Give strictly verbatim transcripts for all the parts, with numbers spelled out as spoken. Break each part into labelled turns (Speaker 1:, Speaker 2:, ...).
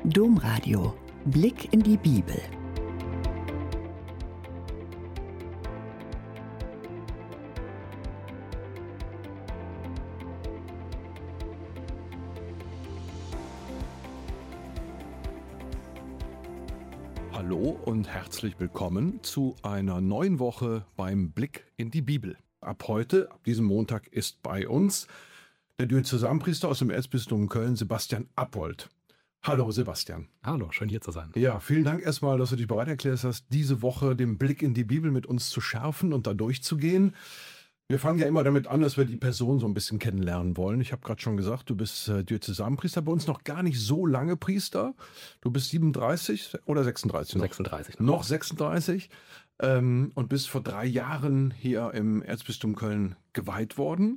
Speaker 1: Domradio. Blick in die Bibel.
Speaker 2: Hallo und herzlich willkommen zu einer neuen Woche beim Blick in die Bibel. Ab heute, ab diesem Montag, ist bei uns der Diözesanpriester aus dem Erzbistum Köln, Sebastian Appold. Hallo Sebastian.
Speaker 3: Hallo, schön hier zu sein.
Speaker 2: Ja, vielen Dank erstmal, dass du dich bereit erklärt hast, diese Woche den Blick in die Bibel mit uns zu schärfen und da durchzugehen. Wir fangen ja immer damit an, dass wir die Person so ein bisschen kennenlernen wollen. Ich habe gerade schon gesagt, du bist äh, Diözesanpriester, bei uns noch gar nicht so lange Priester. Du bist siebenunddreißig oder sechsunddreißig? Noch?
Speaker 3: sechsunddreißig.
Speaker 2: Noch, noch sechsunddreißig ähm, und bist vor drei Jahren hier im Erzbistum Köln geweiht worden.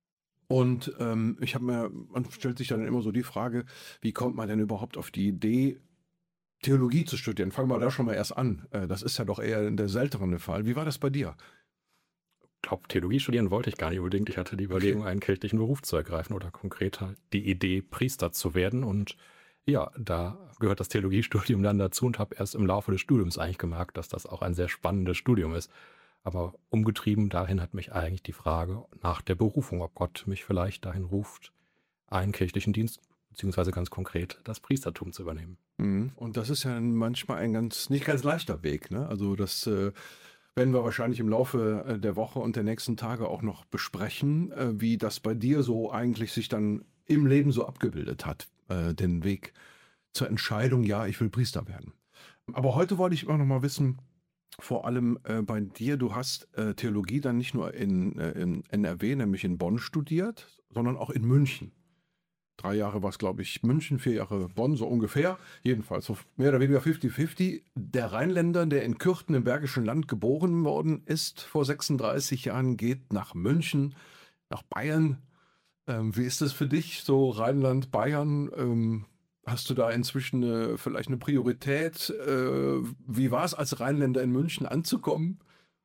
Speaker 2: Und ähm, ich habe mir, man stellt sich dann immer so die Frage, wie kommt man denn überhaupt auf die Idee, Theologie zu studieren? Fangen wir da schon mal erst an. Äh, das ist ja doch eher der seltenere Fall. Wie war das bei dir?
Speaker 3: Ich glaube, Theologie studieren wollte ich gar nicht unbedingt. Ich hatte die Überlegung, einen kirchlichen Beruf zu ergreifen oder konkret halt die Idee, Priester zu werden. Und ja, da gehört das Theologiestudium dann dazu und habe erst im Laufe des Studiums eigentlich gemerkt, dass das auch ein sehr spannendes Studium ist. Aber umgetrieben dahin hat mich eigentlich die Frage nach der Berufung, ob Gott mich vielleicht dahin ruft, einen kirchlichen Dienst, beziehungsweise ganz konkret das Priestertum zu übernehmen.
Speaker 2: Mhm. Und das ist ja manchmal ein ganz, nicht ganz leichter Weg, ne? Also das äh, werden wir wahrscheinlich im Laufe äh, der Woche und der nächsten Tage auch noch besprechen, äh, wie das bei dir so eigentlich sich dann im Leben so abgebildet hat, äh, den Weg zur Entscheidung, ja, ich will Priester werden. Aber heute wollte ich immer noch mal wissen, vor allem äh, bei dir, du hast äh, Theologie dann nicht nur in, äh, in N R W, nämlich in Bonn studiert, sondern auch in München. Drei Jahre war es, glaube ich, München, vier Jahre Bonn, so ungefähr. Jedenfalls so mehr oder weniger fünfzig fünfzig. Der Rheinländer, der in Kürten im Bergischen Land geboren worden ist, vor sechsunddreißig Jahren, geht nach München, nach Bayern. Ähm, wie ist das für dich, so Rheinland, Bayern? Ähm, Hast du da inzwischen eine, vielleicht eine Priorität? Äh, wie war es als Rheinländer in München anzukommen?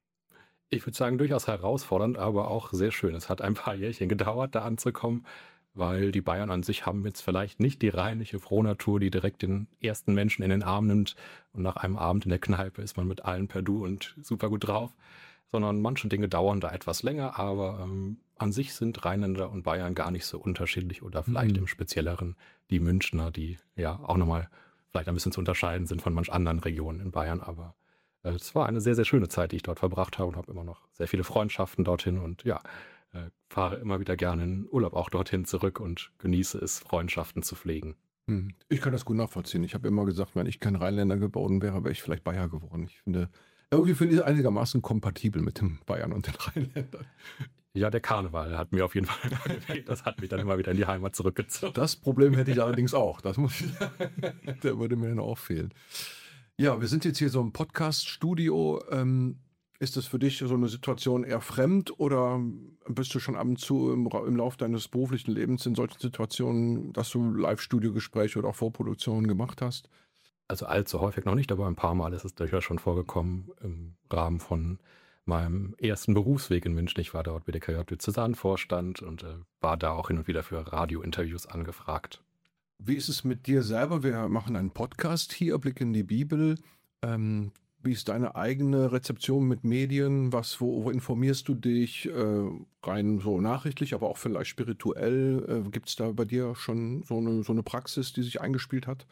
Speaker 3: Ich würde sagen, durchaus herausfordernd, aber auch sehr schön. Es hat ein paar Jährchen gedauert, da anzukommen, weil die Bayern an sich haben jetzt vielleicht nicht die rheinliche Frohnatur, die direkt den ersten Menschen in den Arm nimmt und nach einem Abend in der Kneipe ist man mit allen per Du und super gut drauf, sondern manche Dinge dauern da etwas länger, aber ähm, an sich sind Rheinländer und Bayern gar nicht so unterschiedlich oder vielleicht
Speaker 2: Mhm.
Speaker 3: im Spezielleren die Münchner, die ja auch nochmal vielleicht ein bisschen zu unterscheiden sind von manch anderen Regionen in Bayern, aber äh, es war eine sehr, sehr schöne Zeit, die ich dort verbracht habe und habe immer noch sehr viele Freundschaften dorthin und ja, äh, fahre immer wieder gerne in Urlaub auch dorthin zurück und genieße es, Freundschaften zu pflegen.
Speaker 2: Hm. Ich kann das gut nachvollziehen. Ich habe immer gesagt, wenn ich kein Rheinländer geworden wäre, wäre ich vielleicht Bayer geworden. Ich finde, irgendwie finde ich es einigermaßen kompatibel mit den Bayern und den Rheinländern.
Speaker 3: Ja, der Karneval hat mir auf jeden Fall gefehlt. Das hat mich dann immer wieder in die Heimat zurückgezogen.
Speaker 2: Das Problem hätte ich allerdings auch. Das muss ich sagen. Der würde mir dann auch fehlen. Ja, wir sind jetzt hier so im Podcast-Studio. Ähm, ist das für dich so eine Situation eher fremd oder bist du schon ab und zu im, Ra- im Laufe deines beruflichen Lebens in solchen Situationen, dass du Live-Studio-Gespräche oder auch Vorproduktionen gemacht hast?
Speaker 3: Also allzu häufig noch nicht, aber ein paar Mal ist es durchaus schon vorgekommen im Rahmen von meinem ersten Berufsweg in München. Ich war dort B D K J Diözesanvorstand und äh, war da auch hin und wieder für Radiointerviews angefragt.
Speaker 2: Wie ist es mit dir selber? Wir machen einen Podcast hier, Blick in die Bibel. Ähm, wie ist deine eigene Rezeption mit Medien? Was, wo, wo informierst du dich? Äh, rein so nachrichtlich, aber auch vielleicht spirituell. Äh, Gibt es da bei dir schon so eine, so eine Praxis, die sich eingespielt hat?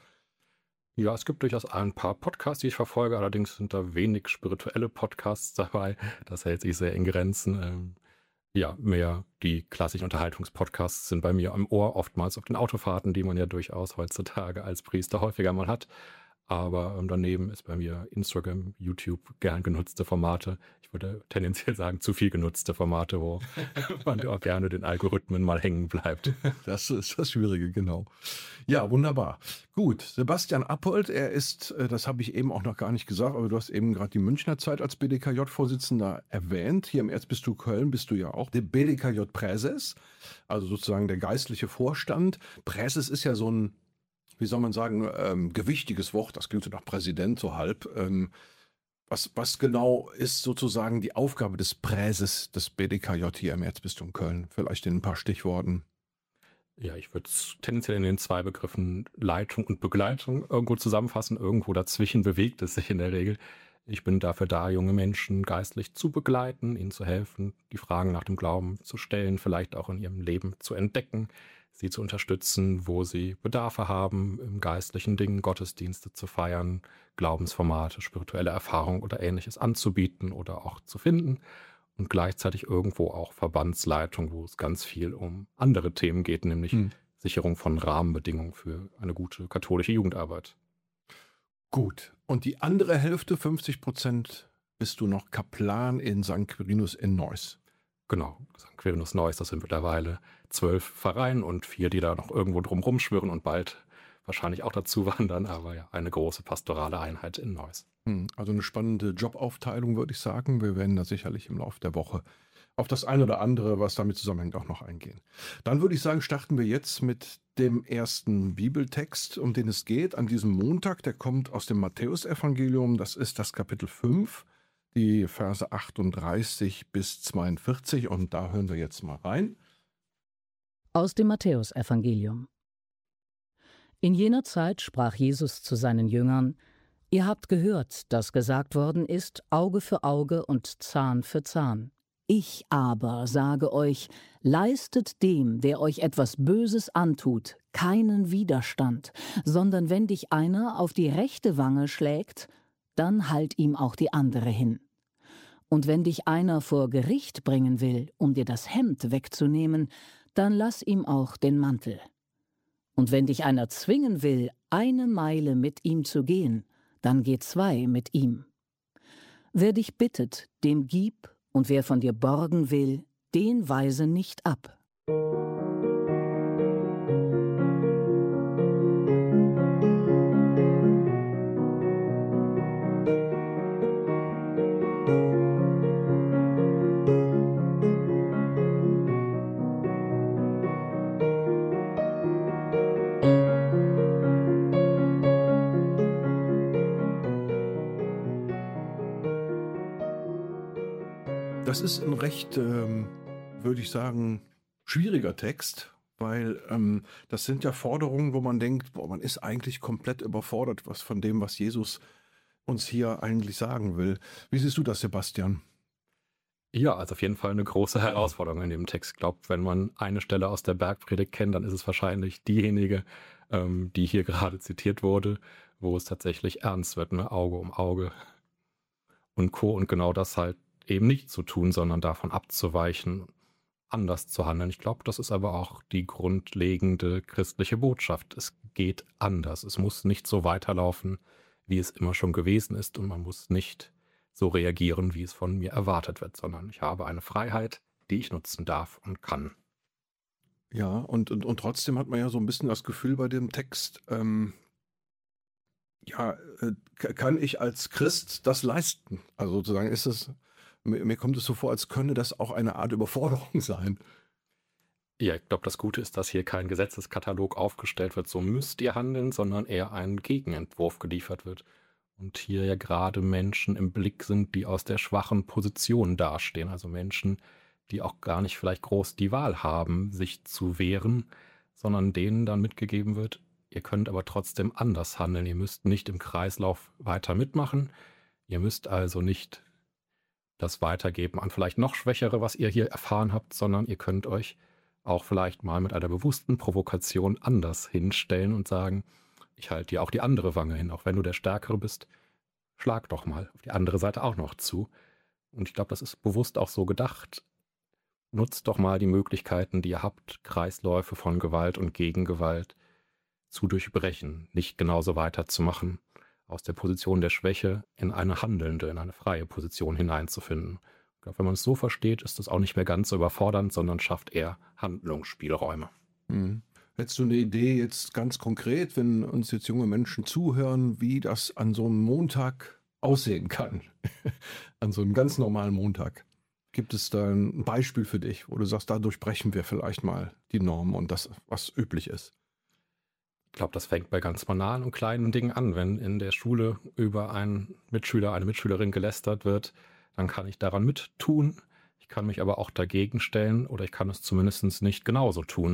Speaker 3: Ja, es gibt durchaus ein paar Podcasts, die ich verfolge, allerdings sind da wenig spirituelle Podcasts dabei. Das hält sich sehr in Grenzen. Ähm, ja, mehr die klassischen Unterhaltungspodcasts sind bei mir am Ohr, oftmals auf den Autofahrten, die man ja durchaus heutzutage als Priester häufiger mal hat. Aber ähm, daneben ist bei mir Instagram, YouTube gern genutzte Formate. Ich würde tendenziell sagen, zu viel genutzte Formate, wo man auch gerne den Algorithmen mal hängen bleibt.
Speaker 2: Das ist das Schwierige, genau. Ja, wunderbar. Gut, Sebastian Appold, er ist, äh, das habe ich eben auch noch gar nicht gesagt, aber du hast eben gerade die Münchner Zeit als B D K J-Vorsitzender erwähnt. Hier im Erzbistum Köln bist du ja auch der B D K J-Präses, also sozusagen der geistliche Vorstand. Präses ist ja so ein, wie soll man sagen, ähm, gewichtiges Wort, das klingt so nach Präsident, so halb. Ähm, was, was genau ist sozusagen die Aufgabe des Präses des B D K J hier im Erzbistum Köln? Vielleicht in ein paar Stichworten.
Speaker 3: Ja, ich würde es tendenziell in den zwei Begriffen Leitung und Begleitung irgendwo zusammenfassen. Irgendwo dazwischen bewegt es sich in der Regel. Ich bin dafür da, junge Menschen geistlich zu begleiten, ihnen zu helfen, die Fragen nach dem Glauben zu stellen, vielleicht auch in ihrem Leben zu entdecken, sie zu unterstützen, wo sie Bedarfe haben, im geistlichen Dingen Gottesdienste zu feiern, Glaubensformate, spirituelle Erfahrung oder Ähnliches anzubieten oder auch zu finden. Und gleichzeitig irgendwo auch Verbandsleitung, wo es ganz viel um andere Themen geht, nämlich
Speaker 2: Hm.
Speaker 3: Sicherung von Rahmenbedingungen für eine gute katholische Jugendarbeit.
Speaker 2: Gut. Und die andere Hälfte, fünfzig Prozent, bist du noch Kaplan in Sankt Quirinus in Neuss.
Speaker 3: Genau, Sankt Quirinus Neuss, das sind mittlerweile zwölf Pfarreien und vier, die da noch irgendwo drum rumschwirren und bald wahrscheinlich auch dazu wandern, aber ja, eine große pastorale Einheit in Neuss.
Speaker 2: Hm, Also eine spannende Jobaufteilung, würde ich sagen. Wir werden da sicherlich im Laufe der Woche auf das eine oder andere, was damit zusammenhängt, auch noch eingehen. Dann würde ich sagen, starten wir jetzt mit dem ersten Bibeltext, um den es geht, an diesem Montag. Der kommt aus dem Matthäusevangelium. Das ist das Kapitel fünf, die Verse achtunddreißig bis zweiundvierzig. Und da hören wir jetzt mal rein.
Speaker 4: Aus dem Matthäusevangelium. In jener Zeit sprach Jesus zu seinen Jüngern: Ihr habt gehört, dass gesagt worden ist, Auge für Auge und Zahn für Zahn. Ich aber sage euch, leistet dem, der euch etwas Böses antut, keinen Widerstand, sondern wenn dich einer auf die rechte Wange schlägt, dann halt ihm auch die andere hin. Und wenn dich einer vor Gericht bringen will, um dir das Hemd wegzunehmen, dann lass ihm auch den Mantel. Und wenn dich einer zwingen will, eine Meile mit ihm zu gehen, dann geh zwei mit ihm. Wer dich bittet, dem gib, und wer von dir borgen will, den weise nicht ab.
Speaker 2: Das ist ein recht, ähm, würde ich sagen, schwieriger Text, weil ähm, das sind ja Forderungen, wo man denkt, boah, man ist eigentlich komplett überfordert was von dem, was Jesus uns hier eigentlich sagen will. Wie siehst du das, Sebastian?
Speaker 3: Ja, also auf jeden Fall eine große Herausforderung in dem Text. Ich glaube, wenn man eine Stelle aus der Bergpredigt kennt, dann ist es wahrscheinlich diejenige, ähm, die hier gerade zitiert wurde, wo es tatsächlich ernst wird, ne? Auge um Auge und Co. Und genau das halt eben nicht zu tun, sondern davon abzuweichen, anders zu handeln. Ich glaube, das ist aber auch die grundlegende christliche Botschaft. Es geht anders. Es muss nicht so weiterlaufen, wie es immer schon gewesen ist, und man muss nicht so reagieren, wie es von mir erwartet wird, sondern ich habe eine Freiheit, die ich nutzen darf und kann.
Speaker 2: Ja, und, und, und trotzdem hat man ja so ein bisschen das Gefühl bei dem Text, ähm, ja, äh, k- kann ich als Christ das leisten? Also sozusagen ist es, mir, mir kommt es so vor, als könne das auch eine Art Überforderung sein.
Speaker 3: Ja, ich glaube, das Gute ist, dass hier kein Gesetzeskatalog aufgestellt wird, so müsst ihr handeln, sondern eher ein Gegenentwurf geliefert wird. Und hier ja gerade Menschen im Blick sind, die aus der schwachen Position dastehen. Also Menschen, die auch gar nicht vielleicht groß die Wahl haben, sich zu wehren, sondern denen dann mitgegeben wird, ihr könnt aber trotzdem anders handeln. Ihr müsst nicht im Kreislauf weiter mitmachen. Ihr müsst also nicht das weitergeben an vielleicht noch Schwächere, was ihr hier erfahren habt, sondern ihr könnt euch auch vielleicht mal mit einer bewussten Provokation anders hinstellen und sagen, ich halte dir auch die andere Wange hin, auch wenn du der Stärkere bist, schlag doch mal auf die andere Seite auch noch zu. Und ich glaube, das ist bewusst auch so gedacht. Nutzt doch mal die Möglichkeiten, die ihr habt, Kreisläufe von Gewalt und Gegengewalt zu durchbrechen, nicht genauso weiterzumachen, aus der Position der Schwäche in eine handelnde, in eine freie Position hineinzufinden. Ich glaube, wenn man es so versteht, ist es auch nicht mehr ganz so überfordernd, sondern schafft eher Handlungsspielräume.
Speaker 2: Mhm. Hättest du eine Idee jetzt ganz konkret, wenn uns jetzt junge Menschen zuhören, wie das an so einem Montag aussehen kann? An so einem ganz normalen Montag. Gibt es da ein Beispiel für dich, wo du sagst, da durchbrechen wir vielleicht mal die Norm und das, was üblich ist?
Speaker 3: Ich glaube, das fängt bei ganz banalen und kleinen Dingen an. Wenn in der Schule über einen Mitschüler, eine Mitschülerin gelästert wird, dann kann ich daran mittun. Ich kann mich aber auch dagegen stellen oder ich kann es zumindest nicht genauso tun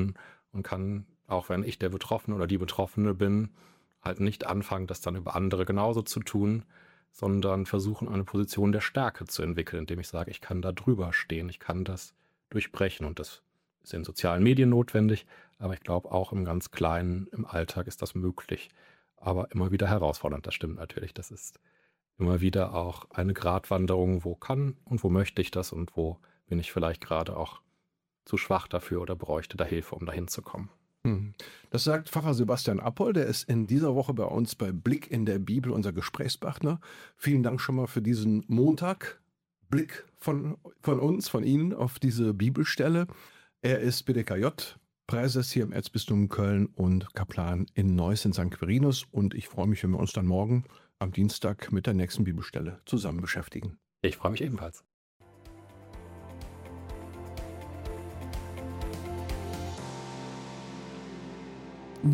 Speaker 3: und kann, auch wenn ich der Betroffene oder die Betroffene bin, halt nicht anfangen, das dann über andere genauso zu tun, sondern versuchen, eine Position der Stärke zu entwickeln, indem ich sage, ich kann da drüber stehen, ich kann das durchbrechen. Und das ist in sozialen Medien notwendig, aber ich glaube auch im ganz Kleinen, im Alltag ist das möglich, aber immer wieder herausfordernd. Das stimmt natürlich, das ist immer wieder auch eine Gratwanderung, wo kann und wo möchte ich das und wo bin ich vielleicht gerade auch zu schwach dafür oder bräuchte da Hilfe, um dahin zu kommen.
Speaker 2: Hm. Das sagt Pfarrer Sebastian Appold, der ist in dieser Woche bei uns bei Blick in der Bibel unser Gesprächspartner. Vielen Dank schon mal für diesen Montag. Blick von, von uns, von Ihnen auf diese Bibelstelle. Er ist B D K J, Präses hier im Erzbistum Köln und Kaplan in Neuss in Sankt Quirinus. Und ich freue mich, wenn wir uns dann morgen am Dienstag mit der nächsten Bibelstelle zusammen beschäftigen.
Speaker 3: Ich freue mich ebenfalls.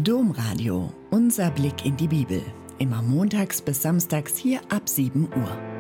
Speaker 1: Domradio, unser Blick in die Bibel. Immer montags bis samstags hier ab sieben Uhr.